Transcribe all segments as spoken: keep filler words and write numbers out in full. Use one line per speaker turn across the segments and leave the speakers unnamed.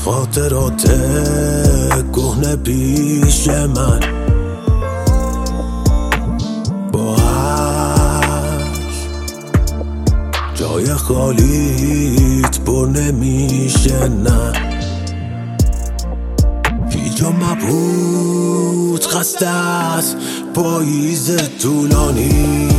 خاطرات کهنه پیش من با جای خالیت پر نمیشه نه پیجا مبهوت خسته است پاییز طولانی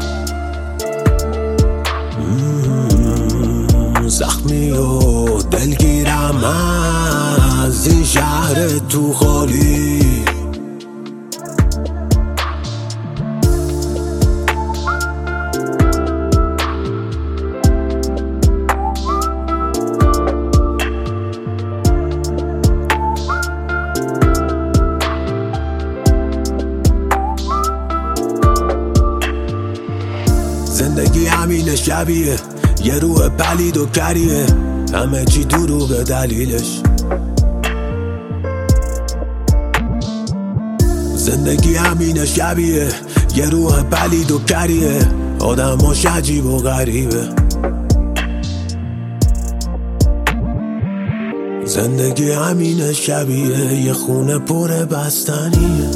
زخمی و دلگیرم از این شهر تو خالی زندگی همین شبیه یه روح پلید و کریه همه چی دروغه دلیلش زندگی همین شبیه یه روح پلید و کریه آدماش عجیب و غریبه زندگی همین شبیه یه خونه پر بستنیه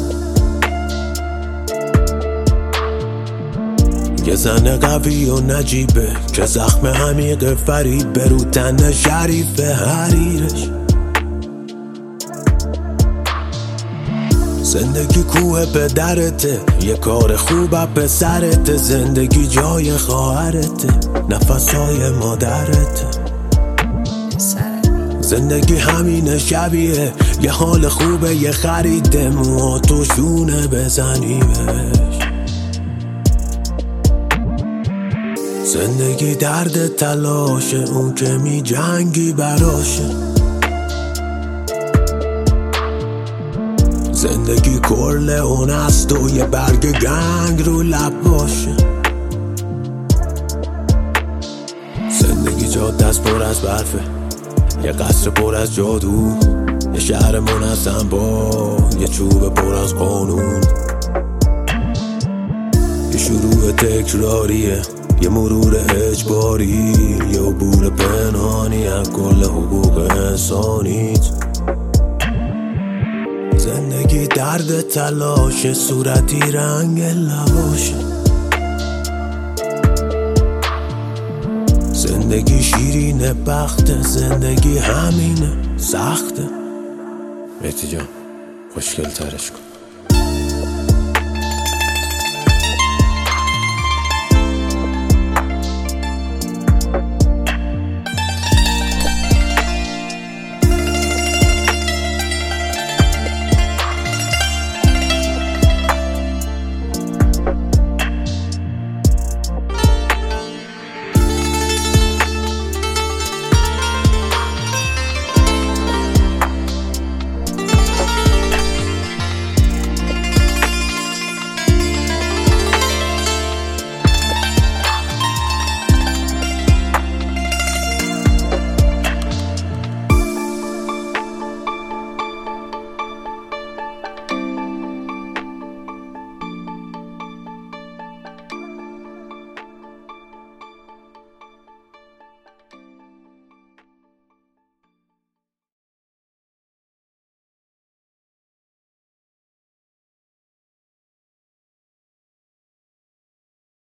یه زن قوی و نجیبه که زخم عمیق فریب برو تن شریف حریرش زندگی کوه پدرته یه کار خوبه پسرته زندگی جای خواهرته نفسهای مادرته زندگی همین شبیه یه حال خوبه یه خریده موهاتو شونه بزنی بهش زندگی درد تلاشه اون که می جنگی براشه زندگی کرله اون است و یه برگ گنگ رو لب باشه زندگی جاده است پر از برفه یه قصر پر از جادو یه شهر منظم با یه چوب پر از قانون یه شروع تکراریه یه مرور اجباری یه عبور پنهانی از کل حقوق انسانیت زندگی درد تلاشه صورتی رنگ لباشه زندگی شیرینه بخته زندگی همینه سخته مهدی جان خوشگل ترش کن